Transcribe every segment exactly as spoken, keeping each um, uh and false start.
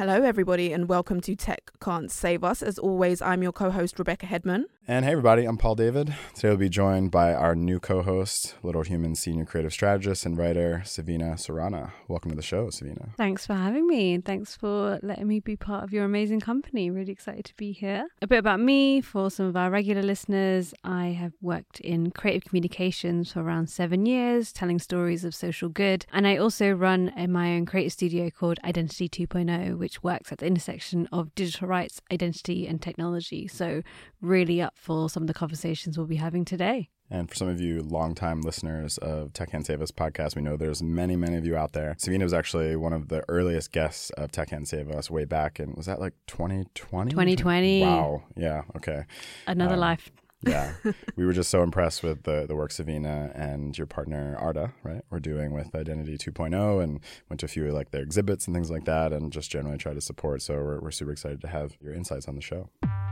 Hello, everybody, and welcome to Tech Can't Save Us. As always, I'm your co-host, Rebecca Hedman. And hey, everybody, I'm Paul David. Today we'll be joined by our new co-host, Little Human Senior Creative Strategist and writer, Savina Surana. Welcome to the show, Savina. Thanks for having me, and thanks for letting me be part of your amazing company. Really excited to be here. A bit about me for some of our regular listeners. I have worked in creative communications for around seven years, telling stories of social good. And I also run a, my own creative studio called Identity two point oh, which works at the intersection of digital rights, identity, and technology. So really up for some of the conversations we'll be having today. And for some of you longtime listeners of Tech Can't Save Us podcast, we know there's many, many of you out there. Savina was actually one of the earliest guests of Tech Can't Save Us way back in, was that like twenty twenty? twenty twenty. Wow. Yeah. Okay. Another um, life. Yeah. We were just so impressed with the, the work Savina and your partner Arda, right, were doing with Identity two point oh, and went to a few like their exhibits and things like that, and just generally try to support. So we're, we're super excited to have your insights on the show.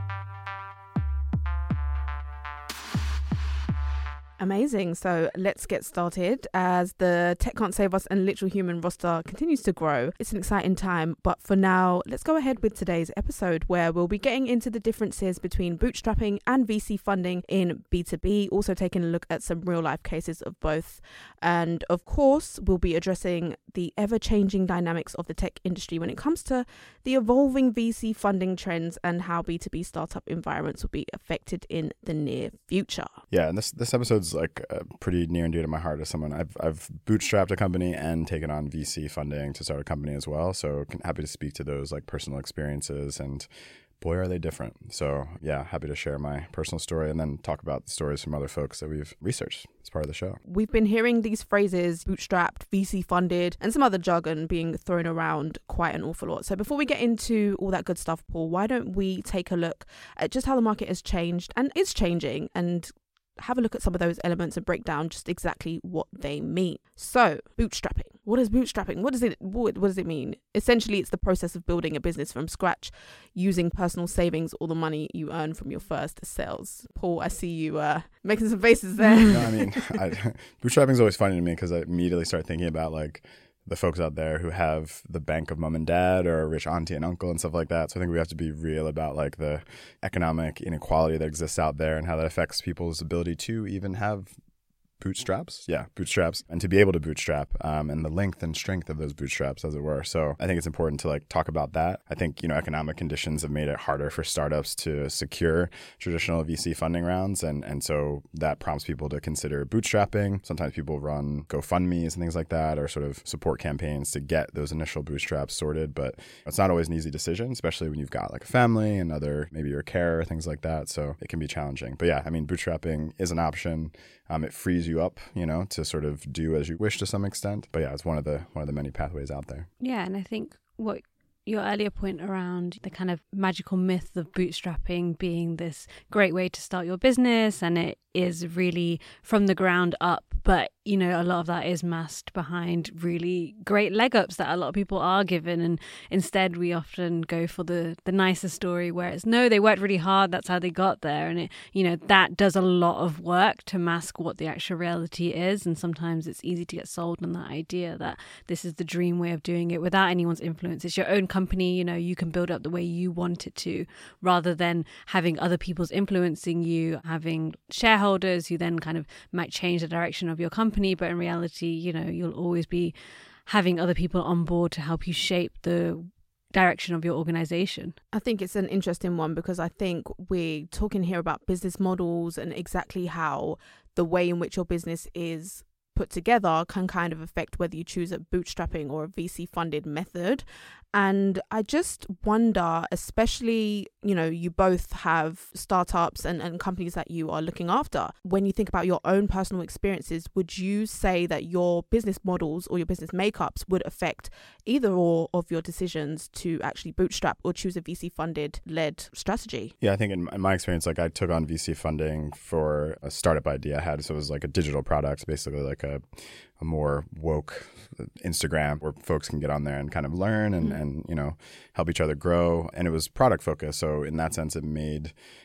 Amazing. So let's get started. As the Tech Can't Save Us and Literal Human roster continues to grow, it's an exciting time. But for now, let's go ahead with today's episode, where we'll be getting into the differences between bootstrapping and V C funding in B two B, also taking a look at some real life cases of both. And of course, we'll be addressing the ever-changing dynamics of the tech industry when it comes to the evolving V C funding trends and how B two B startup environments will be affected in the near future. Yeah, and this this episode's like uh, pretty near and dear to my heart as someone. I've I've bootstrapped a company and taken on V C funding to start a company as well. So happy to speak to those like personal experiences, and boy, are they different. So yeah, happy to share my personal story and then talk about the stories from other folks that we've researched as part of the show. We've been hearing these phrases, bootstrapped, V C funded, and some other jargon being thrown around quite an awful lot. So before we get into all that good stuff, Paul, why don't we take a look at just how the market has changed and is changing, and have a look at some of those elements and break down just exactly what they mean. So, bootstrapping. What is bootstrapping? What does it what, what does it mean? Essentially, it's the process of building a business from scratch using personal savings or the money you earn from your first sales. Paul, I see you uh, making some faces there. No, I mean, I, bootstrapping is always funny to me because I immediately start thinking about like the folks out there who have the bank of mom and dad or a rich auntie and uncle and stuff like that. So I think we have to be real about like the economic inequality that exists out there and how that affects people's ability to even have bootstraps. Yeah, bootstraps. And to be able to bootstrap um, and the length and strength of those bootstraps, as it were. So I think it's important to like talk about that. I think, you know, economic conditions have made it harder for startups to secure traditional V C funding rounds. And, and so that prompts people to consider bootstrapping. Sometimes people run GoFundMe's and things like that, or sort of support campaigns to get those initial bootstraps sorted. But it's not always an easy decision, especially when you've got like a family and other, maybe your care, things like that. So it can be challenging. But yeah, I mean, bootstrapping is an option. Um, it frees you up, you know, to sort of do as you wish to some extent. But yeah, it's one of the one of the many pathways out there. Yeah, and I think what your earlier point around the kind of magical myth of bootstrapping being this great way to start your business, and it is really from the ground up, but you know, a lot of that is masked behind really great leg ups that a lot of people are given, and instead we often go for the the nicer story where it's no, they worked really hard, that's how they got there, and it, you know, that does a lot of work to mask what the actual reality is. And sometimes it's easy to get sold on that idea that this is the dream way of doing it without anyone's influence. It's your own company, you know, you can build up the way you want it to, rather than having other people's influencing you, having shareholders who then kind of might change the direction of your company. But in reality, you know, you'll always be having other people on board to help you shape the direction of your organization. I think it's an interesting one because I think we're talking here about business models and exactly how the way in which your business is put together can kind of affect whether you choose a bootstrapping or a V C funded method. And I just wonder, especially, you know, you both have startups and, and companies that you are looking after. When you think about your own personal experiences, would you say that your business models or your business makeups would affect either or of your decisions to actually bootstrap or choose a V C funded led strategy? Yeah, I think in, in my experience, like I took on V C funding for a startup idea I had. So it was like a digital product, basically like a a more woke Instagram where folks can get on there and kind of learn and, mm-hmm. and, you know, help each other grow. And it was product focused. So in that sense, it made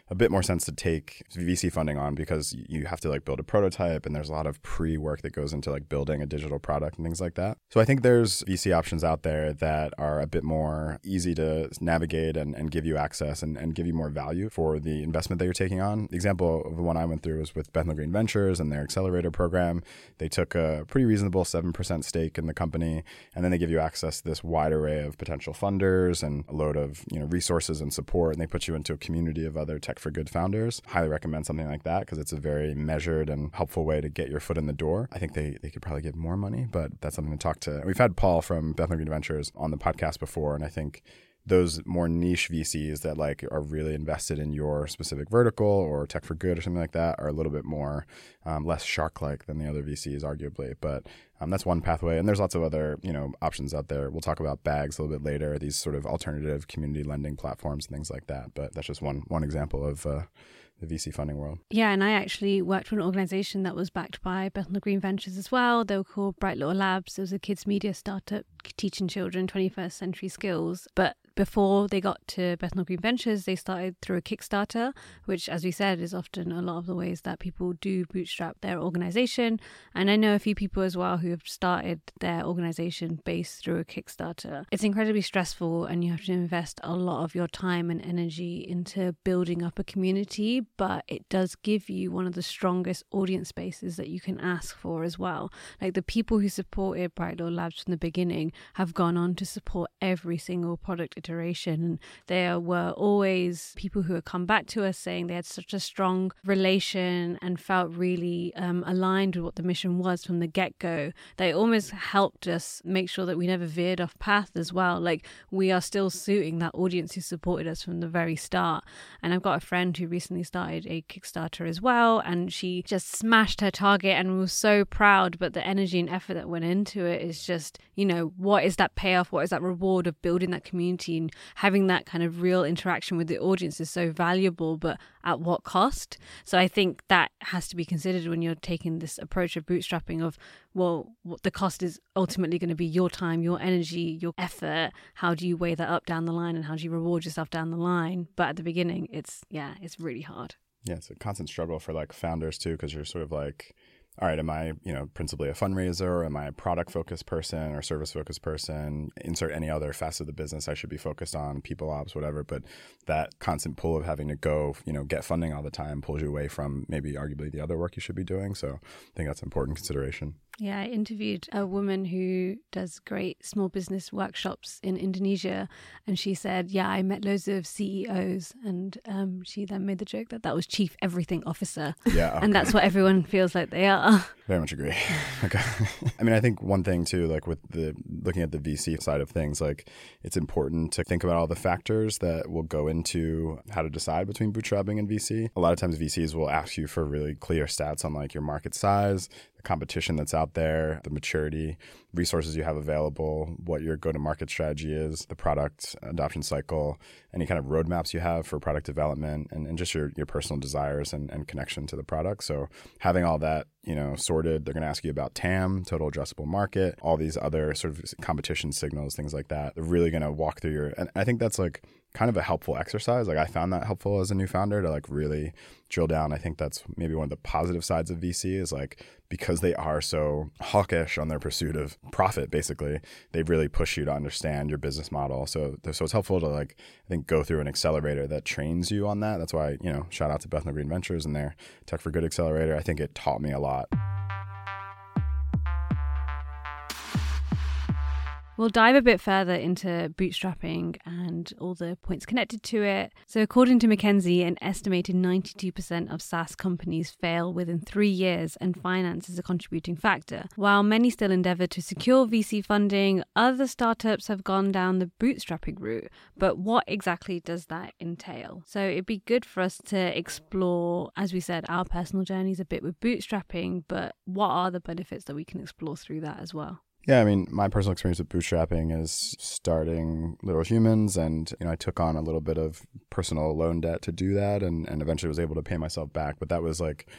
a bit more sense to take V C funding on because you have to like build a prototype and there's a lot of pre-work that goes into like building a digital product and things like that. So I think there's V C options out there that are a bit more easy to navigate and, and give you access and, and give you more value for the investment that you're taking on. The example of the one I went through was with Bethnal Green Ventures and their accelerator program. They took a pretty reasonable seven percent stake in the company, and then they give you access to this wide array of potential funders and a load of, you know, resources and support, and they put you into a community of other tech for good founders. Highly recommend something like that because it's a very measured and helpful way to get your foot in the door. I think they, they could probably give more money, but that's something to talk to. We've had Paul from Bethnal Green Ventures on the podcast before, and I think those more niche V Cs that like are really invested in your specific vertical or tech for good or something like that are a little bit more um, less shark-like than the other V Cs, arguably. But um, that's one pathway, and there's lots of other, you know, options out there. We'll talk about Bags a little bit later. These sort of alternative community lending platforms and things like that. But that's just one one example of Uh, the V C funding world. Yeah, and I actually worked for an organization that was backed by Bethnal Green Ventures as well. They were called Bright Little Labs. It was a kids media startup teaching children twenty-first century skills. But before they got to Bethnal Green Ventures, they started through a Kickstarter, which, as we said, is often a lot of the ways that people do bootstrap their organization. And I know a few people as well who have started their organization based through a Kickstarter. It's incredibly stressful and you have to invest a lot of your time and energy into building up a community, but it does give you one of the strongest audience bases that you can ask for as well. Like the people who supported Bright Little Labs from the beginning have gone on to support every single product iteration, and there were always people who had come back to us saying they had such a strong relation and felt really um, aligned with what the mission was from the get-go. They almost helped us make sure that we never veered off path as well. Like we are still suiting that audience who supported us from the very start. And I've got a friend who recently started a Kickstarter as well, and she just smashed her target and we were so proud, but the energy and effort that went into it is just, you know, what is that payoff? What is that reward of building that community and having that kind of real interaction with the audience is so valuable, but at what cost? So I think that has to be considered when you're taking this approach of bootstrapping of, well, what the cost is ultimately going to be your time, your energy, your effort. How do you weigh that up down the line and how do you reward yourself down the line? But at the beginning, it's, yeah, it's really hard. Yeah, it's a constant struggle for like founders too, because you're sort of like, all right, am I, you know, principally a fundraiser, or am I a product-focused person or service-focused person? Insert any other facet of the business I should be focused on, people ops, whatever. But that constant pull of having to go, you know, get funding all the time pulls you away from maybe arguably the other work you should be doing. So I think that's an important consideration. Yeah, I interviewed a woman who does great small business workshops in Indonesia, and she said, yeah, I met loads of C E Os, and um, she then made the joke that that was Chief Everything Officer. Yeah, okay. And that's what everyone feels like they are. Very much agree. Okay. I mean, I think one thing too, like with the looking at the V C side of things, like it's important to think about all the factors that will go into how to decide between bootstrapping and V C. A lot of times V Cs will ask you for really clear stats on like your market size, the competition that's out there, the maturity, resources you have available, what your go-to-market strategy is, the product adoption cycle, any kind of roadmaps you have for product development, and, and just your, your personal desires and, and connection to the product. So having all that, you know, sorted, they're going to ask you about T A M, total addressable market, all these other sort of competition signals, things like that. They're really going to walk through your, and I think that's like kind of a helpful exercise. Like I found that helpful as a new founder to like really drill down. I think that's maybe one of the positive sides of V C is like, because they are so hawkish on their pursuit of profit, basically, they really push you to understand your business model. So, so it's helpful to like, I think, go through an accelerator that trains you on that. That's why, you know, shout out to Bethnal Green Ventures and their Tech for Good accelerator. I think it taught me a lot. We'll dive a bit further into bootstrapping and all the points connected to it. So according to McKinsey, an estimated ninety-two percent of SaaS companies fail within three years, and finance is a contributing factor. While many still endeavor to secure V C funding, other startups have gone down the bootstrapping route. But what exactly does that entail? So it'd be good for us to explore, as we said, our personal journeys a bit with bootstrapping, but what are the benefits that we can explore through that as well? Yeah, I mean, my personal experience with bootstrapping is starting Little Humans, and you know, I took on a little bit of personal loan debt to do that, and, and eventually was able to pay myself back. But that was like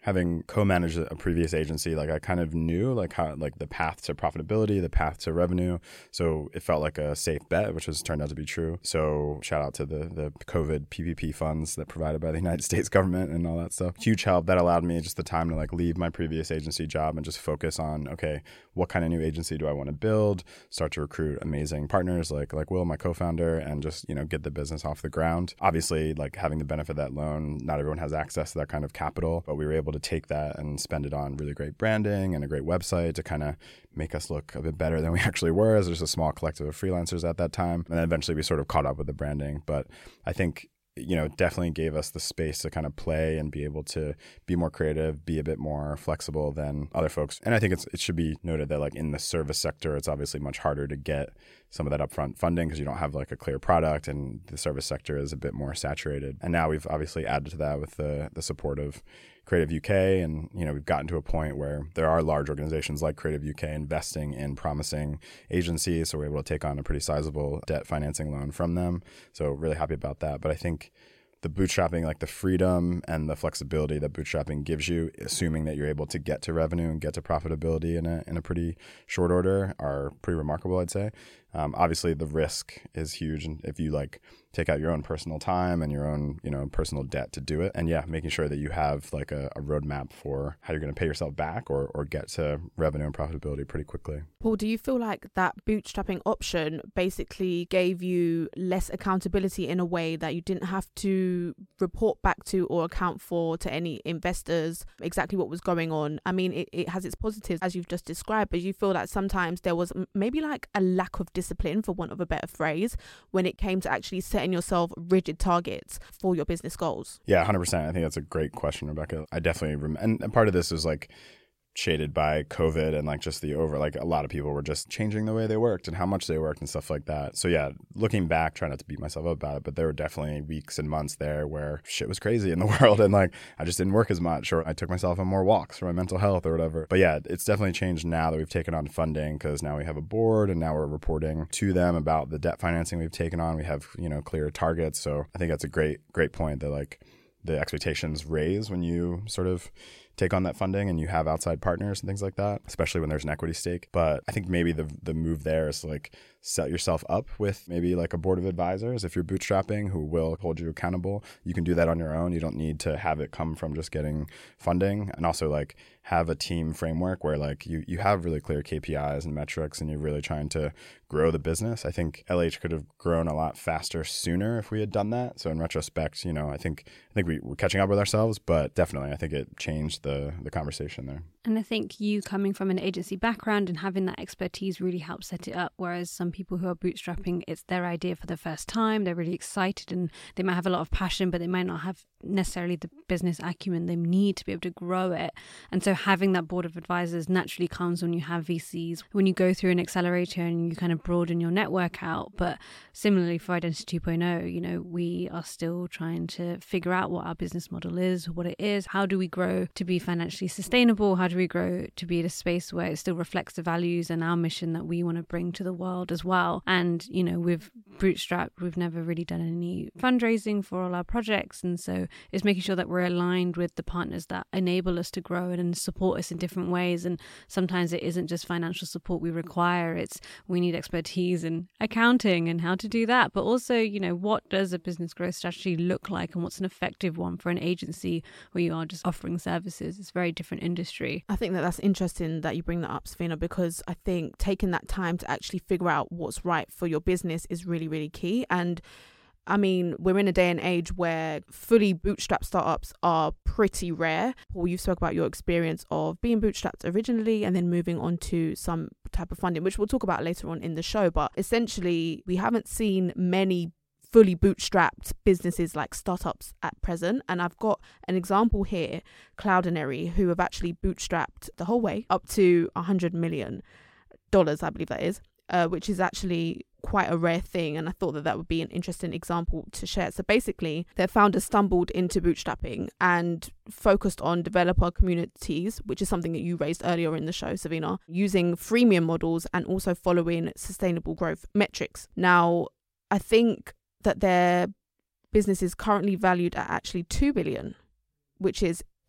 having co-managed a previous agency, like I kind of knew like how like the path to profitability, the path to revenue. So it felt like a safe bet, which has turned out to be true. So shout out to the the COVID P P P funds that provided by the United States government and all that stuff. Huge help that allowed me just the time to like leave my previous agency job and just focus on, okay, what kind of new agency do I want to build? Start to recruit amazing partners like like Will, my co-founder, and just, you know, get the business off the ground. Obviously, like having the benefit of that loan, not everyone has access to that kind of capital, but we were able to take that and spend it on really great branding and a great website to kind of make us look a bit better than we actually were as just a small collective of freelancers at that time. And then eventually we sort of caught up with the branding. But I think, you know, definitely gave us the space to kind of play and be able to be more creative, be a bit more flexible than other folks. And I think it's, it should be noted that like in the service sector, it's obviously much harder to get some of that upfront funding because you don't have like a clear product, and the service sector is a bit more saturated. And now we've obviously added to that with the the support of Creative U K, and you know we've gotten to a point where there are large organizations like Creative U K investing in promising agencies, so we're able to take on a pretty sizable debt financing loan from them. So really happy about that. But I think the bootstrapping, like the freedom and the flexibility that bootstrapping gives you, assuming that you're able to get to revenue and get to profitability in a in a pretty short order, are pretty remarkable, I'd say. Um, obviously, the risk is huge, and if you like take out your own personal time and your own, you know, personal debt to do it, and yeah, making sure that you have like a, a roadmap for how you're going to pay yourself back or or get to revenue and profitability pretty quickly. Paul, do you feel like that bootstrapping option basically gave you less accountability in a way that you didn't have to report back to or account for to any investors exactly what was going on? I mean, it, it has its positives as you've just described, but you feel that sometimes there was maybe like a lack of discipline, for want of a better phrase, when it came to actually setting yourself rigid targets for your business goals? Yeah, one hundred percent. I think that's a great question, Rebecca. I definitely rem- and, and part of this is like shaded by COVID and like just the over, like a lot of people were just changing the way they worked and how much they worked and stuff like that. So yeah, looking back, trying not to beat myself up about it, but there were definitely weeks and months there where shit was crazy in the world and like I just didn't work as much, or I took myself on more walks for my mental health or whatever. But yeah, it's definitely changed now that we've taken on funding, because now we have a board and now we're reporting to them about the debt financing we've taken on. We have, you know, clear targets. So I think that's a great, great point that like the expectations raise when you sort of take on that funding and you have outside partners and things like that, especially when there's an equity stake. But I think maybe the the move there is to like set yourself up with maybe like a board of advisors if you're bootstrapping who will hold you accountable. You can do that on your own. You don't need to have it come from just getting funding. And also like have a team framework where like you, you have really clear K P Is and metrics and you're really trying to grow the business. I think L H could have grown a lot faster sooner if we had done that. So in retrospect, you know, I think I think we were catching up with ourselves, but definitely I think it changed the the conversation there. And I think you coming from an agency background and having that expertise really helps set it up. Whereas some people who are bootstrapping, it's their idea for the first time. They're really excited and they might have a lot of passion, but they might not have necessarily the business acumen they need to be able to grow it. And so having that board of advisors naturally comes when you have V Cs, when you go through an accelerator and you kind of broaden your network out. But similarly for Identity two point oh, you know, we are still trying to figure out what our business model is, what it is. How do we grow to be financially sustainable? How do we grow to be in a space where it still reflects the values and our mission that we want to bring to the world as well? And, you know, we've bootstrapped, we've never really done any fundraising for all our projects. And so it's making sure that we're aligned with the partners that enable us to grow it and support us in different ways. And sometimes it isn't just financial support we require, it's we need expertise in accounting and how to do that. But also, you know, what does a business growth strategy look like and what's an effective one for an agency where you are just offering services? It's a very different industry. I think that that's interesting that you bring that up, Safina, because I think taking that time to actually figure out what's right for your business is really, really key. And I mean, we're in a day and age where fully bootstrapped startups are pretty rare. Paul, you spoke about your experience of being bootstrapped originally and then moving on to some type of funding, which we'll talk about later on in the show. But essentially, we haven't seen many fully bootstrapped businesses like startups at present. And I've got an example here, Cloudinary, who have actually bootstrapped the whole way up to one hundred million dollars, I believe that is, uh, which is actually quite a rare thing. And I thought that that would be an interesting example to share. So basically, their founders stumbled into bootstrapping and focused on developer communities, which is something that you raised earlier in the show, Safina, using freemium models and also following sustainable growth metrics. Now, I think that their business is currently valued at actually two billion dollars, which is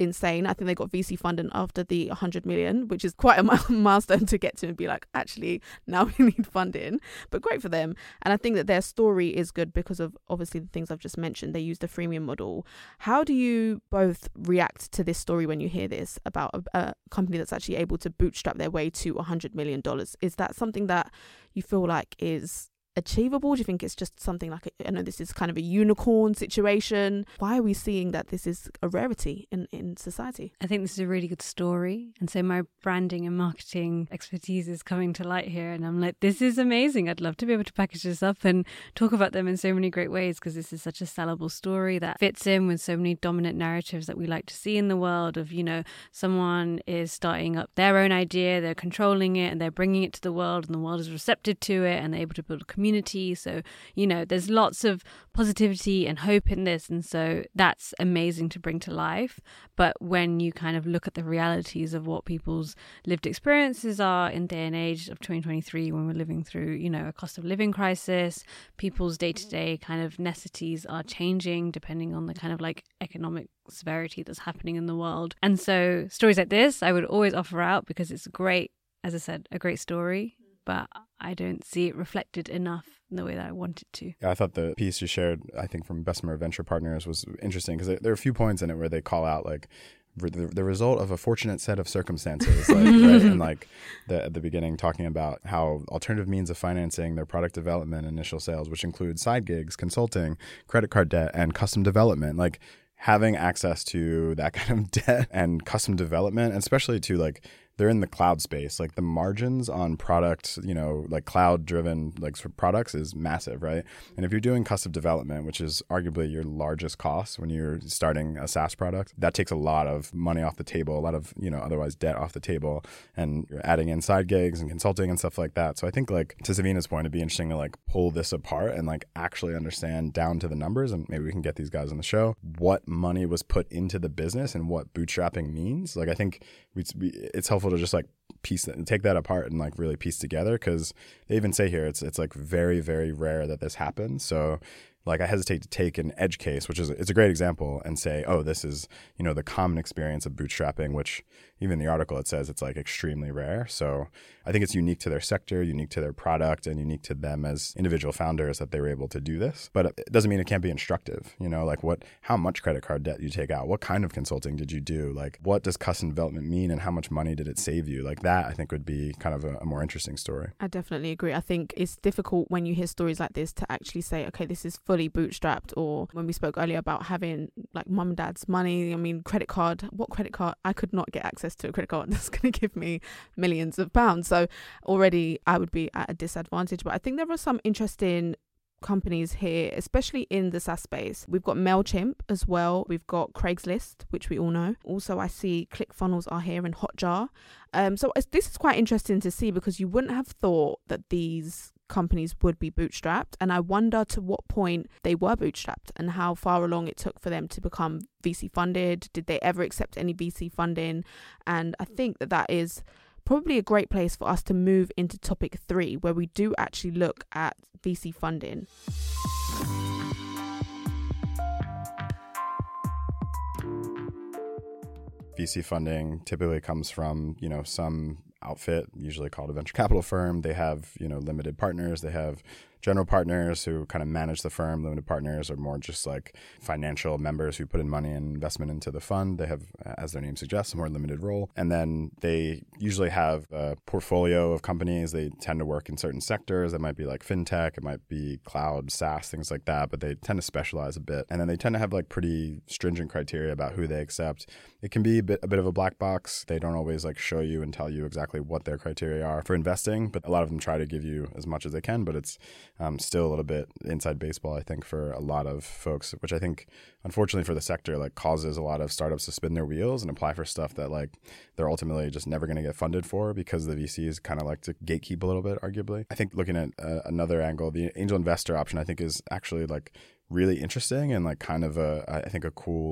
insane. I think they got V C funding after the one hundred million, which is quite a milestone to get to and be like, actually, now we need funding. But great for them. And I think that their story is good because of obviously the things I've just mentioned. They use the freemium model. How do you both react to this story when you hear this about a, a company that's actually able to bootstrap their way to one hundred million dollars? Is that something that you feel like is achievable? Do you think it's just something like, a, I know this is kind of a unicorn situation. Why are we seeing that this is a rarity in, in society? I think this is a really good story. And so my branding and marketing expertise is coming to light here. And I'm like, this is amazing. I'd love to be able to package this up and talk about them in so many great ways, because this is such a sellable story that fits in with so many dominant narratives that we like to see in the world of, you know, someone is starting up their own idea, they're controlling it and they're bringing it to the world, and the world is receptive to it and they're able to build a community. Community. So, you know, there's lots of positivity and hope in this. And so that's amazing to bring to life. But when you kind of look at the realities of what people's lived experiences are in day and age of twenty twenty-three, when we're living through, you know, a cost of living crisis, people's day-to-day kind of necessities are changing depending on the kind of like economic severity that's happening in the world. And so stories like this, I would always offer out because it's a great, as I said, a great story. But I don't see it reflected enough in the way that I want it to. Yeah, I thought the piece you shared, I think from Bessemer Venture Partners, was interesting because there are a few points in it where they call out like the, the result of a fortunate set of circumstances, like, right? And like the, at the beginning talking about how alternative means of financing their product development, initial sales, which include side gigs, consulting, credit card debt, and custom development, like having access to that kind of debt and custom development, especially to like, they're in the cloud space. Like the margins on product, you know, like cloud driven like sort of products is massive, right? And if you're doing custom development, which is arguably your largest cost when you're starting a SaaS product, that takes a lot of money off the table, a lot of, you know, otherwise debt off the table, and you're adding in side gigs and consulting and stuff like that. So I think like to Savina's point, it'd be interesting to like pull this apart and like actually understand down to the numbers, and maybe we can get these guys on the show, what money was put into the business and what bootstrapping means. Like I think we, we it's helpful to just like piece that and take that apart and like really piece together, because they even say here it's it's like very, very rare that this happens. So like I hesitate to take an edge case, which is it's a great example, and say, oh, this is, you know, the common experience of bootstrapping, which even in the article it says it's like extremely rare. So I think it's unique to their sector, unique to their product, and unique to them as individual founders that they were able to do this. But it doesn't mean it can't be instructive. You know, like what, how much credit card debt you take out, what kind of consulting did you do, like what does custom development mean, and how much money did it save you? Like that, I think would be kind of a, a more interesting story. I definitely agree. I think it's difficult when you hear stories like this to actually say, okay, this is fully bootstrapped. Or when we spoke earlier about having like mum and dad's money, I mean, credit card, what credit card? I could not get access to a credit card that's going to give me millions of pounds. So already I would be at a disadvantage. But I think there are some interesting companies here, especially in the SaaS space. We've got MailChimp as well. We've got Craigslist, which we all know. Also, I see ClickFunnels are here and Hotjar. Um, so it's, this is quite interesting to see, because you wouldn't have thought that these companies would be bootstrapped. And I wonder to what point they were bootstrapped and how far along it took for them to become V C funded. Did they ever accept any V C funding? And I think that that is probably a great place for us to move into topic three, where we do actually look at V C funding. V C funding typically comes from, you know, some outfit, usually called a venture capital firm. They have, you know, limited partners. They have general partners who kind of manage the firm. Limited partners are more just like financial members who put in money and investment into the fund. They have, as their name suggests, a more limited role. And then they usually have a portfolio of companies. They tend to work in certain sectors. That might be like fintech, it might be cloud, SaaS, things like that, but they tend to specialize a bit. And then they tend to have like pretty stringent criteria about who they accept. It can be a bit, a bit of a black box. They don't always like show you and tell you exactly what their criteria are for investing, but a lot of them try to give you as much as they can, but it's Um, still a little bit inside baseball, I think, for a lot of folks, which I think, unfortunately for the sector, like causes a lot of startups to spin their wheels and apply for stuff that like they're ultimately just never going to get funded for, because the V Cs kind of like to gatekeep a little bit, arguably. I think looking at uh, another angle, the angel investor option, I think is actually like really interesting and like kind of a, I think a cool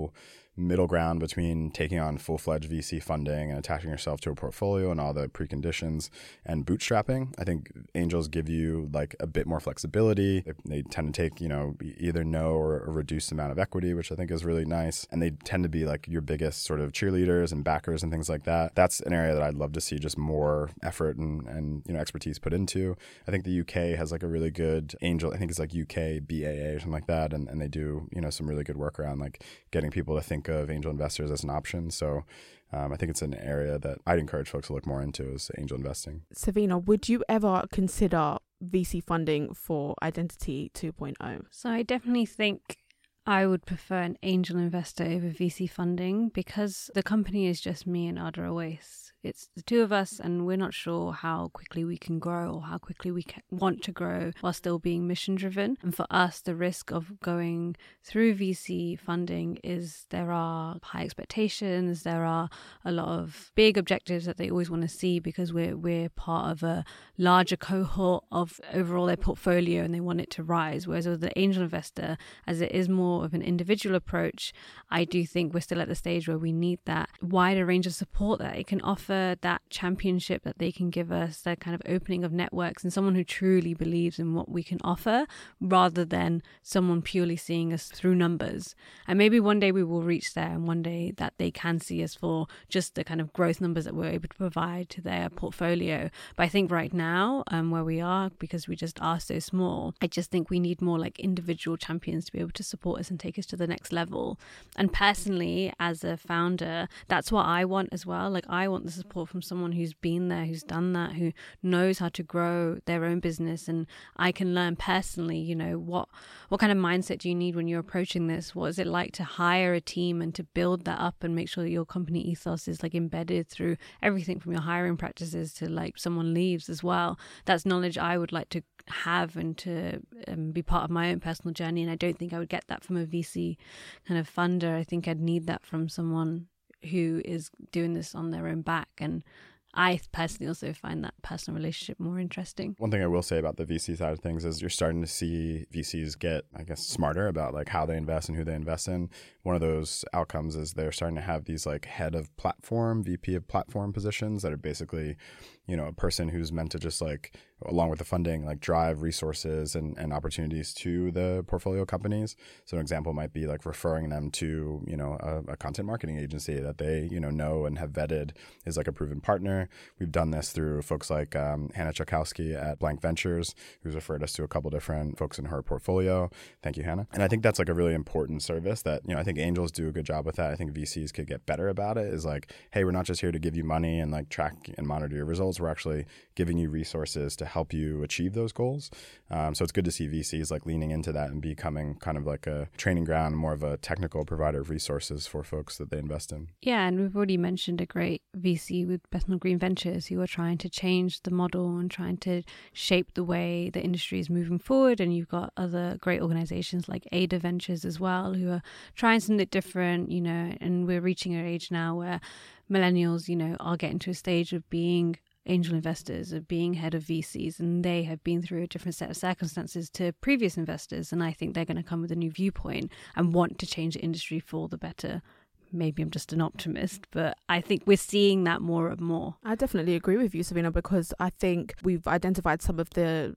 middle ground between taking on full-fledged V C funding and attaching yourself to a portfolio and all the preconditions and bootstrapping. I think angels give you like a bit more flexibility. They, they tend to take, you know, either no or a reduced amount of equity, which I think is really nice. And they tend to be like your biggest sort of cheerleaders and backers and things like that. That's an area that I'd love to see just more effort and, and you know, expertise put into. I think the U K has like a really good angel, I think it's like U K B A A or something like that. And, and they do, you know, some really good work around like getting people to think of angel investors as an option. So um, I think it's an area that I'd encourage folks to look more into is angel investing. Savina, would you ever consider V C funding for Identity two point oh? So I definitely think I would prefer an angel investor over V C funding because the company is just me and Ada Awais. It's the two of us and we're not sure how quickly we can grow or how quickly we can want to grow while still being mission driven. And for us, the risk of going through V C funding is there are high expectations, there are a lot of big objectives that they always want to see because we're we're part of a larger cohort of overall their portfolio and they want it to rise. Whereas with the angel investor, as it is more of an individual approach, I do think we're still at the stage where we need that wider range of support that it can offer, that championship that they can give us, that kind of opening of networks and someone who truly believes in what we can offer rather than someone purely seeing us through numbers. And maybe one day we will reach there and one day that they can see us for just the kind of growth numbers that we're able to provide to their portfolio. But I think right now, um, where we are, because we just are so small, I just think we need more like individual champions to be able to support us and take us to the next level. And personally, as a founder, that's what I want as well. Like I want the support from someone who's been there, who's done that, who knows how to grow their own business, and I can learn personally, you know, what what kind of mindset do you need when you're approaching this? What is it like to hire a team and to build that up and make sure that your company ethos is like embedded through everything from your hiring practices to like someone leaves as well. That's knowledge I would like to have and to um, be part of my own personal journey, and I don't think I would get that from a V C kind of funder. I think I'd need that from someone who is doing this on their own back, and I personally also find that personal relationship more interesting. One thing I will say about the V C side of things is you're starting to see V Cs get, I guess, smarter about like how they invest and who they invest in. One of those outcomes is they're starting to have these like head of platform, V P of platform positions that are basically, you know, a person who's meant to just like, along with the funding, like drive resources and, and opportunities to the portfolio companies. So an example might be like referring them to, you know, a, a content marketing agency that they, you know, know and have vetted is like a proven partner. We've done this through folks like um, Hannah Chakowski at Blank Ventures, who's referred us to a couple different folks in her portfolio. Thank you, Hannah. And I think that's like a really important service that, you know, I think angels do a good job with that. I think V Cs could get better about it, is like, hey, we're not just here to give you money and like track and monitor your results. We're actually giving you resources to help you achieve those goals. Um, so it's good to see V Cs like leaning into that and becoming kind of like a training ground, more of a technical provider of resources for folks that they invest in. Yeah, and we've already mentioned a great V C with Bethnal Green Ventures who are trying to change the model and trying to shape the way the industry is moving forward. And you've got other great organizations like Ada Ventures as well, who are trying something different, you know, and we're reaching an age now where millennials, you know, are getting to a stage of being angel investors, of being head of V Cs, and they have been through a different set of circumstances to previous investors. And I think they're going to come with a new viewpoint and want to change the industry for the better. Maybe I'm just an optimist, but I think we're seeing that more and more. I definitely agree with you, Savina, because I think we've identified some of the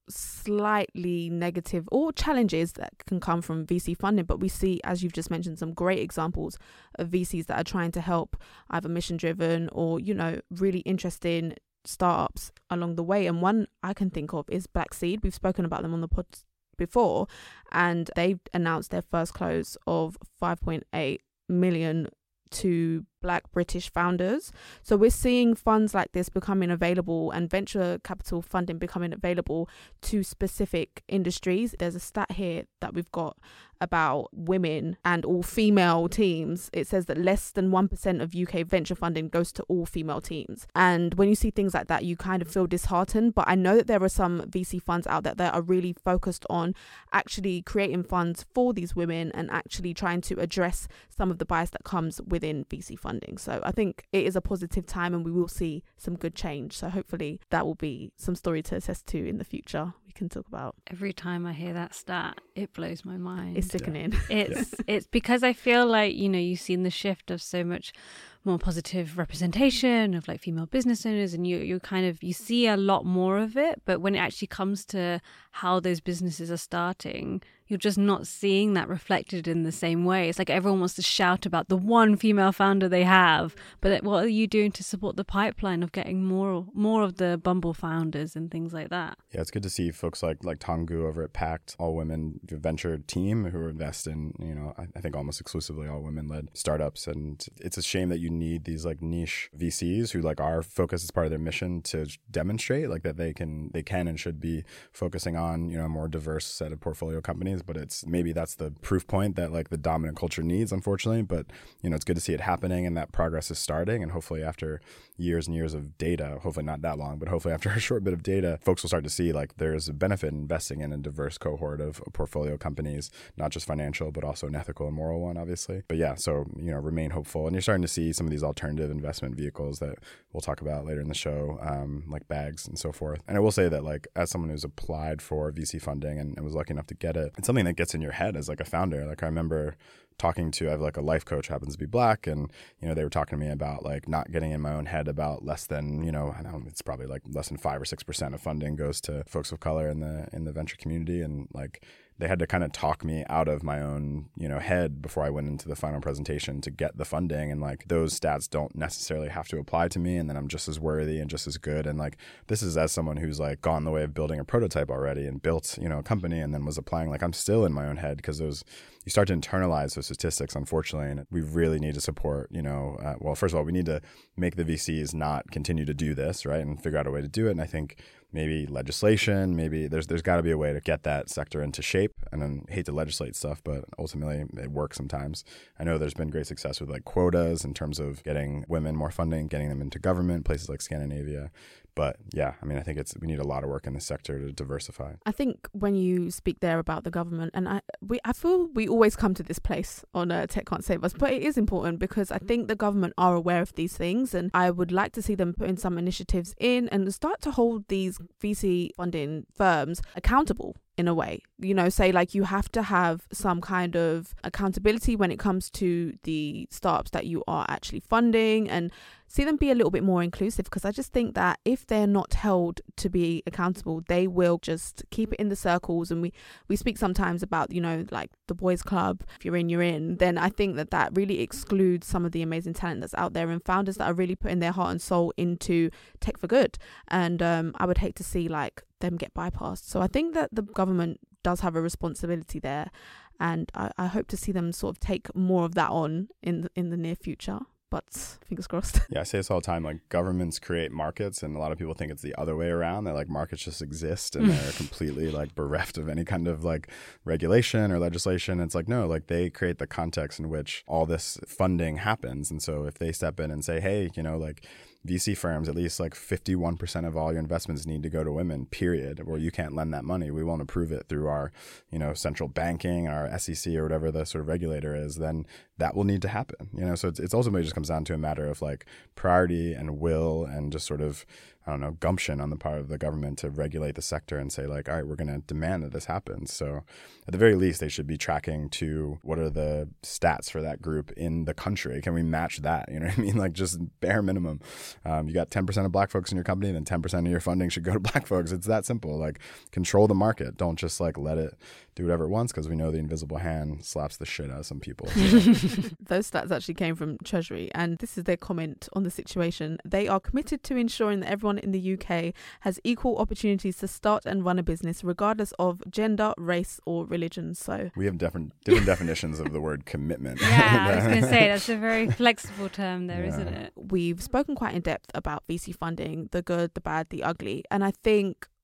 slightly negative or challenges that can come from V C funding, but we see, as you've just mentioned, some great examples of V Cs that are trying to help either mission driven or, you know, really interesting startups along the way. And one I can think of is Black Seed. We've spoken about them on the pod before, and they've announced their first close of five point eight million to Black British founders. So we're seeing funds like this becoming available and venture capital funding becoming available to specific industries. There's a stat here that we've got about women and all female teams. It says that less than one percent of U K venture funding goes to all female teams. And when you see things like that, you kind of feel disheartened. But I know that there are some V C funds out there that are really focused on actually creating funds for these women and actually trying to address some of the bias that comes within V C funding. funding. So I think it is a positive time and we will see some good change. So hopefully that will be some story to assess to in the future we can talk about. Every time I hear that stat, it blows my mind. It's sickening. Yeah. It's yeah. It's because I feel like, you know, you've seen the shift of so much more positive representation of like female business owners, and you you kind of you see a lot more of it, but when it actually comes to how those businesses are starting, you're just not seeing that reflected in the same way. It's like everyone wants to shout about the one female founder they have, but what are you doing to support the pipeline of getting more more of the Bumble founders and things like that? Yeah, it's good to see folks like like Tonggu over at Pact, all women venture team who invest in, you know, I, I think almost exclusively all women led startups. And it's a shame that you need these like niche V Cs who like are focused as part of their mission to demonstrate like that they can they can and should be focusing on, you know, a more diverse set of portfolio companies. But it's maybe that's the proof point that like the dominant culture needs, unfortunately. But, you know, it's good to see it happening and that progress is starting. And hopefully after years and years of data, hopefully not that long, but hopefully after a short bit of data, folks will start to see like there's a benefit in investing in a diverse cohort of portfolio companies, not just financial, but also an ethical and moral one, obviously. But yeah, so, you know, remain hopeful. And you're starting to see some of these alternative investment vehicles that we'll talk about later in the show, um, like Bags and so forth. And I will say that like as someone who's applied for V C funding and, and was lucky enough to get it, it's something that gets in your head as like a founder. Like I remember talking to, I have like a life coach who happens to be Black, and, you know, they were talking to me about like not getting in my own head about less than, you know, I don't know, it's probably like less than five or six percent of funding goes to folks of color in the in the venture community. And like they had to kind of talk me out of my own, you know, head before I went into the final presentation to get the funding. And like those stats don't necessarily have to apply to me. And then I'm just as worthy and just as good. And like this is as someone who's like gone the way of building a prototype already and built, you know, a company and then was applying. Like I'm still in my own head because those you start to internalize those statistics, unfortunately. And we really need to support, you know, uh, well, first of all, we need to make the V Cs not continue to do this, right, and figure out a way to do it. And I think maybe legislation, maybe there's there's got to be a way to get that sector into shape. And then hate to legislate stuff, but ultimately it works sometimes. I know there's been great success with like quotas in terms of getting women more funding, getting them into government, places like Scandinavia. But yeah, I mean, I think it's we need a lot of work in this sector to diversify. I think when you speak there about the government, and I we I feel we always come to this place on uh, Tech Can't Save Us, but it is important because I think the government are aware of these things, and I would like to see them put in some initiatives in and start to hold these V C funding firms accountable in a way. You know, say like you have to have some kind of accountability when it comes to the startups that you are actually funding, and see them be a little bit more inclusive, because I just think that if they're not held to be accountable, they will just keep it in the circles. And we, we speak sometimes about, you know, like the boys club, if you're in, you're in. Then I think that that really excludes some of the amazing talent that's out there and founders that are really putting their heart and soul into tech for good. And um, I would hate to see like them get bypassed. So I think that the government does have a responsibility there. And I, I hope to see them sort of take more of that on in the, in the near future. But fingers crossed. Yeah, I say this all the time. Like governments create markets, and a lot of people think it's the other way around. That like markets just exist and they're completely like bereft of any kind of like regulation or legislation. It's like no, like they create the context in which all this funding happens. And so if they step in and say, hey, you know, like V C firms, at least like fifty-one percent of all your investments need to go to women, period, or you can't lend that money. We won't approve it through our, you know, central banking, our S E C or whatever the sort of regulator is, then that will need to happen. You know, so it's, it's ultimately just comes down to a matter of like priority and will and just sort of, I don't know, gumption on the part of the government to regulate the sector and say like, all right, we're going to demand that this happens. So at the very least, they should be tracking to what are the stats for that group in the country. Can we match that? You know what I mean? Like just bare minimum. Um, you got ten percent of Black folks in your company, then ten percent of your funding should go to Black folks. It's that simple. Like control the market. Don't just like let it do whatever it wants, because we know the invisible hand slaps the shit out of some people. So. Those stats actually came from Treasury, and this is their comment on the situation. They are committed to ensuring that everyone in the U K has equal opportunities to start and run a business, regardless of gender, race, or religion. So we have different different definitions of the word commitment. Yeah, I was going to say that's a very flexible term there, yeah. Isn't it? We've spoken quite in depth about V C funding, the good, the bad, the ugly, and I think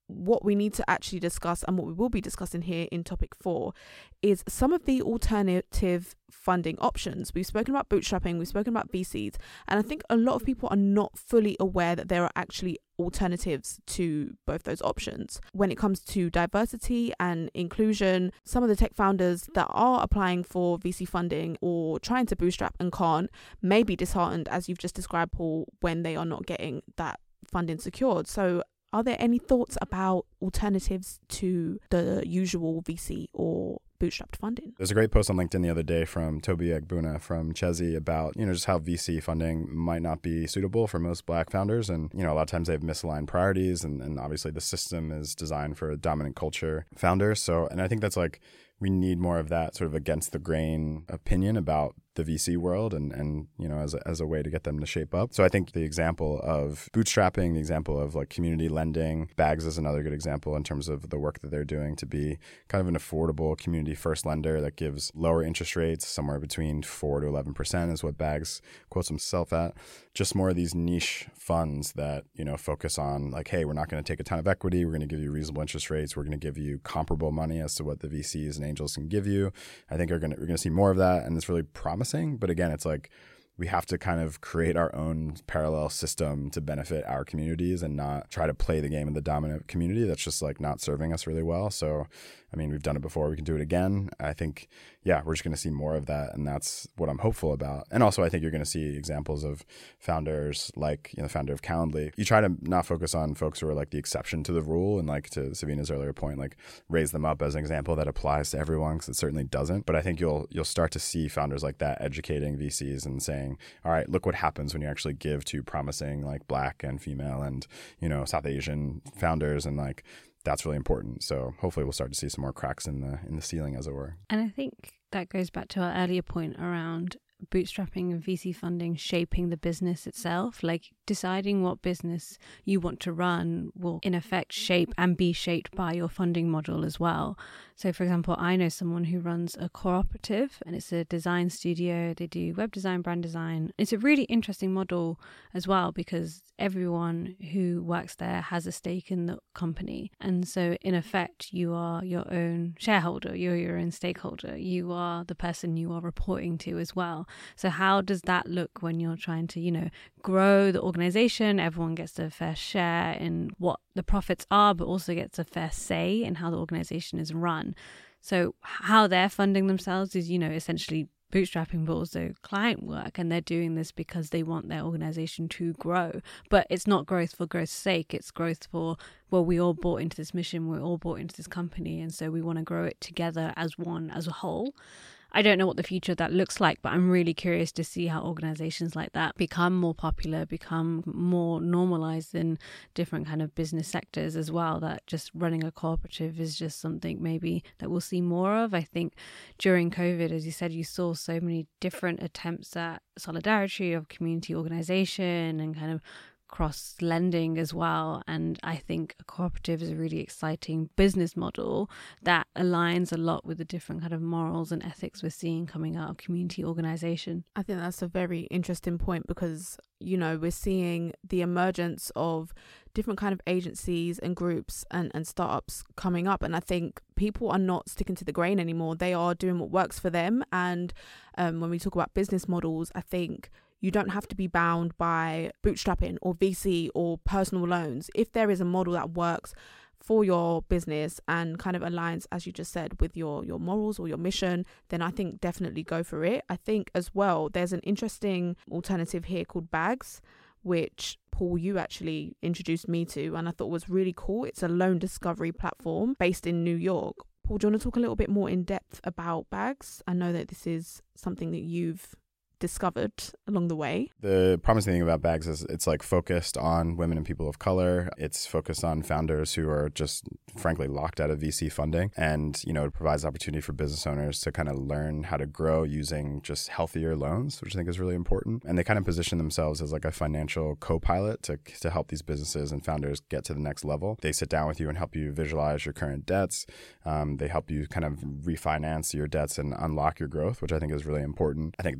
what we need to actually discuss, and what we will be discussing here in topic four, is some of the alternative funding options. We've spoken about bootstrapping, we've spoken about V Cs, and I think a lot of people are not fully aware that there are actually alternatives to both those options. When it comes to diversity and inclusion, some of the tech founders that are applying for V C funding or trying to bootstrap and can't may be disheartened, as you've just described, Paul, when they are not getting that funding secured. So are there any thoughts about alternatives to the usual V C or bootstrapped funding? There's a great post on LinkedIn the other day from Toby Egbuna from Chezi about, you know, just how V C funding might not be suitable for most Black founders. And, you know, a lot of times they have misaligned priorities, and, and obviously the system is designed for dominant culture founders. So, and I think that's like, we need more of that sort of against the grain opinion about the V C world, and, and you know, as a, as a way to get them to shape up. So I think the example of bootstrapping, the example of like community lending, Bags is another good example in terms of the work that they're doing to be kind of an affordable community first lender that gives lower interest rates, somewhere between four to eleven percent is what Bags quotes himself at. Just more of these niche funds that, you know, focus on like, hey, we're not going to take a ton of equity. We're going to give you reasonable interest rates. We're going to give you comparable money as to what the V Cs and angels can give you. I think we're going to, we're going to see more of that, and it's really promising. But again, it's like we have to kind of create our own parallel system to benefit our communities and not try to play the game of the dominant community that's just like not serving us really well. So, I mean, we've done it before. We can do it again. I think, yeah, we're just going to see more of that. And that's what I'm hopeful about. And also, I think you're going to see examples of founders like, you know, the founder of Calendly. You try to not focus on folks who are like the exception to the rule, and like to Savina's earlier point, like raise them up as an example that applies to everyone, because it certainly doesn't. But I think you'll you'll start to see founders like that educating V Cs and saying, all right, look what happens when you actually give to promising like Black and female and, you know, South Asian founders, and like that's really important. So hopefully we'll start to see some more cracks in the in the ceiling, as it were. And I think that goes back to our earlier point around bootstrapping and V C funding shaping the business itself. Like deciding what business you want to run will in effect shape and be shaped by your funding model as well. So for example, I know someone who runs a cooperative, and it's a design studio. They do web design, brand design. It's a really interesting model as well, because everyone who works there has a stake in the company. And so in effect, you are your own shareholder, you're your own stakeholder, you are the person you are reporting to as well. So how does that look when you're trying to, you know, grow the organization? Everyone gets a fair share in what the profits are, but also gets a fair say in how the organization is run. So how they're funding themselves is, you know, essentially bootstrapping, but also client work. And they're doing this because they want their organization to grow. But it's not growth for growth's sake. It's growth for, well, we all bought into this mission. We're all bought into this company. And so we want to grow it together as one, as a whole. I don't know what the future of that looks like, but I'm really curious to see how organizations like that become more popular, become more normalized in different kind of business sectors as well, that just running a cooperative is just something maybe that we'll see more of. I think during COVID, as you said, you saw so many different attempts at solidarity of community organization and kind of cross lending as well. And I think a cooperative is a really exciting business model that aligns a lot with the different kind of morals and ethics we're seeing coming out of community organization. I think that's a very interesting point, because, you know, we're seeing the emergence of different kind of agencies and groups and, and startups coming up. And I think people are not sticking to the grain anymore. They are doing what works for them. And um, when we talk about business models, I think you don't have to be bound by bootstrapping or V C or personal loans. If there is a model that works for your business and kind of aligns, as you just said, with your, your morals or your mission, then I think definitely go for it. I think as well, there's an interesting alternative here called Bags, which Paul, you actually introduced me to, and I thought was really cool. It's a loan discovery platform based in New York. Paul, do you want to talk a little bit more in depth about Bags? I know that this is something that you've discovered along the way. The promising thing about Bags is it's like focused on women and people of color. It's focused on founders who are just frankly locked out of V C funding. And, you know, it provides opportunity for business owners to kind of learn how to grow using just healthier loans, which I think is really important. And they kind of position themselves as like a financial co-pilot to, to help these businesses and founders get to the next level. They sit down with you and help you visualize your current debts. Um, they help you kind of refinance your debts and unlock your growth, which I think is really important. I think that world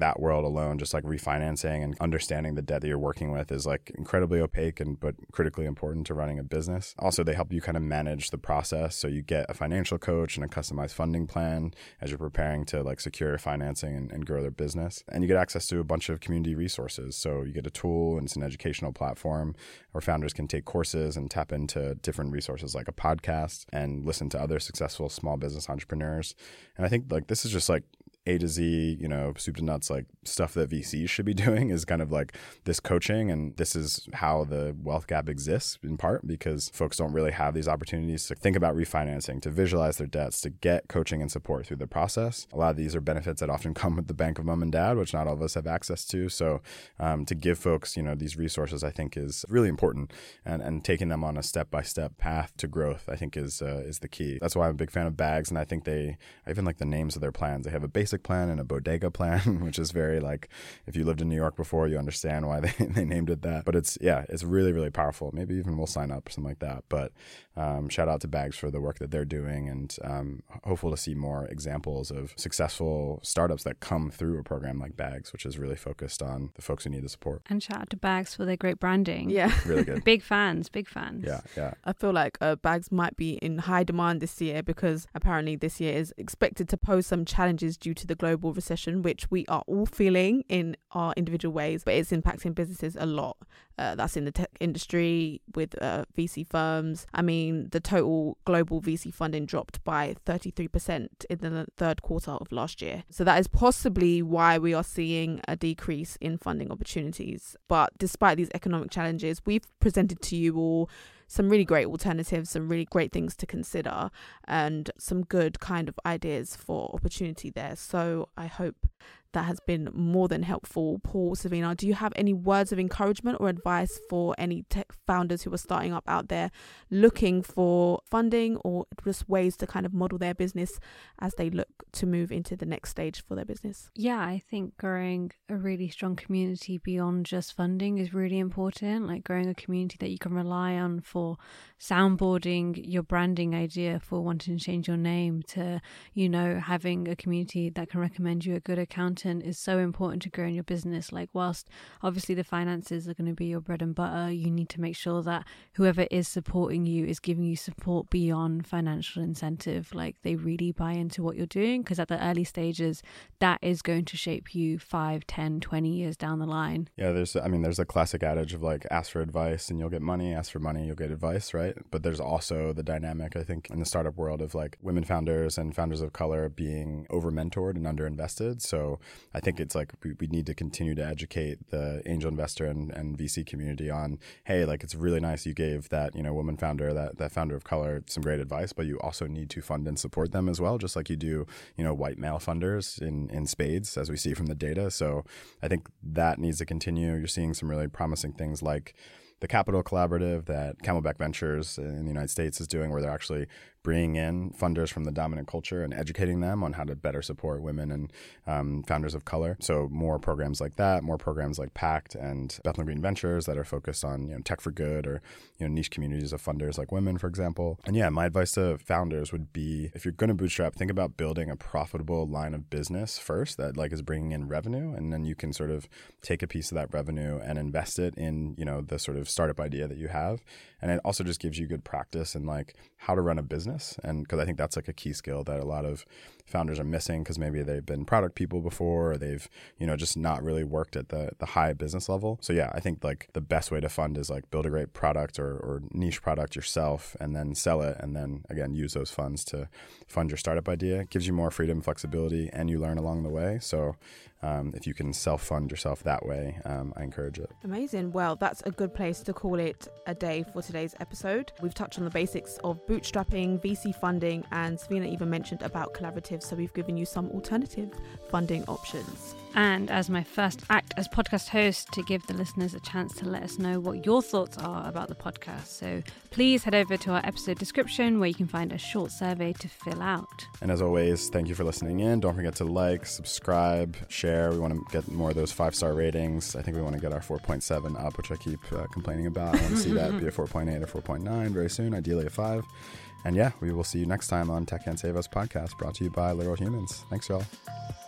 alone, just like refinancing and understanding the debt that you're working with is like incredibly opaque and but critically important to running a business. Also, they help you kind of manage the process. So you get a financial coach and a customized funding plan as you're preparing to like secure financing and, and grow their business. And you get access to a bunch of community resources. So you get a tool and it's an educational platform where founders can take courses and tap into different resources like a podcast and listen to other successful small business entrepreneurs. And I think like this is just like A to Z, you know, soup to nuts, like stuff that V Cs should be doing is kind of like this coaching. And this is how the wealth gap exists in part because folks don't really have these opportunities to think about refinancing, to visualize their debts, to get coaching and support through the process. A lot of these are benefits that often come with the bank of mom and dad, which not all of us have access to. So um, to give folks, you know, these resources, I think is really important. And, and taking them on a step-by-step path to growth, I think is, uh, is the key. That's why I'm a big fan of Bags. And I think they, I even like the names of their plans. They have a basic plan and a bodega plan, which is very like, if you lived in New York before, you understand why they, they named it that. But it's, yeah, it's really, really powerful. Maybe even we'll sign up or something like that. But um, shout out to Bags for the work that they're doing and um, hopeful to see more examples of successful startups that come through a program like Bags, which is really focused on the folks who need the support. And shout out to Bags for their great branding. Yeah. Really good. Big fans, big fans. Yeah, yeah. I feel like uh, Bags might be in high demand this year because apparently this year is expected to pose some challenges due to the global recession, which we are all feeling in our individual ways, but it's impacting businesses a lot. Uh, that's in the tech industry with uh, V C firms. I mean, the total global V C funding dropped by thirty-three percent in the third quarter of last year. So that is possibly why we are seeing a decrease in funding opportunities. But despite these economic challenges, we've presented to you all some really great alternatives, some really great things to consider, and some good kind of ideas for opportunity there. So I hope that has been more than helpful. Paul, Savina, do you have any words of encouragement or advice for any tech founders who are starting up out there looking for funding or just ways to kind of model their business as they look to move into the next stage for their business? Yeah, I think growing a really strong community beyond just funding is really important. Like growing a community that you can rely on for soundboarding your branding idea, for wanting to change your name, to, you know, having a community that can recommend you a good accountant is so important to grow in your business. Like whilst obviously the finances are going to be your bread and butter, you need to make sure that whoever is supporting you is giving you support beyond financial incentive. Like they really buy into what you're doing, because at the early stages that is going to shape you five, ten, twenty years down the line. Yeah, there's, I mean, there's a classic adage of like, ask for advice and you'll get money, ask for money, you'll get advice, right? But there's also the dynamic, I think, in the startup world of like women founders and founders of color being over mentored and under invested. So I think it's like we, we need to continue to educate the angel investor and, and V C community on, hey, like it's really nice you gave that, you know, woman founder, that, that founder of color some great advice, but you also need to fund and support them as well, just like you do, you know, white male funders in, in spades, as we see from the data. So I think that needs to continue. You're seeing some really promising things like the Capital Collaborative that Camelback Ventures in the United States is doing, where they're actually bringing in funders from the dominant culture and educating them on how to better support women and um, founders of color. So more programs like that, more programs like PACT and Bethlem Green Ventures that are focused on, you know, tech for good, or, you know, niche communities of funders like women, for example. And yeah, my advice to founders would be, if you're going to bootstrap, think about building a profitable line of business first that like is bringing in revenue, and then you can sort of take a piece of that revenue and invest it in, you know, the sort of startup idea that you have. And it also just gives you good practice in like how to run a business. And because I think that's like a key skill that a lot of founders are missing, because maybe they've been product people before, or they've, you know, just not really worked at the the high business level. So yeah, I think like the best way to fund is like build a great product or, or niche product yourself, and then sell it, and then again use those funds to fund your startup idea. It gives you more freedom, flexibility, and you learn along the way. So um, if you can self-fund yourself that way, um, I encourage it. Amazing. Well, that's a good place to call it a day for today's episode. We've touched on the basics of bootstrapping, V C funding, and Savina even mentioned about collaboratives. So we've given you some alternative funding options. And as my first act as podcast host, to give the listeners a chance to let us know what your thoughts are about the podcast. So please head over to our episode description where you can find a short survey to fill out. And as always, thank you for listening in. Don't forget to like, subscribe, share. We want to get more of those five-star ratings. I think we want to get our four point seven up, which I keep uh, complaining about. I want to see that be a four point eight or four point nine very soon, ideally a five. And yeah, we will see you next time on Tech Can't Save Us podcast, brought to you by Literal Humans. Thanks, y'all.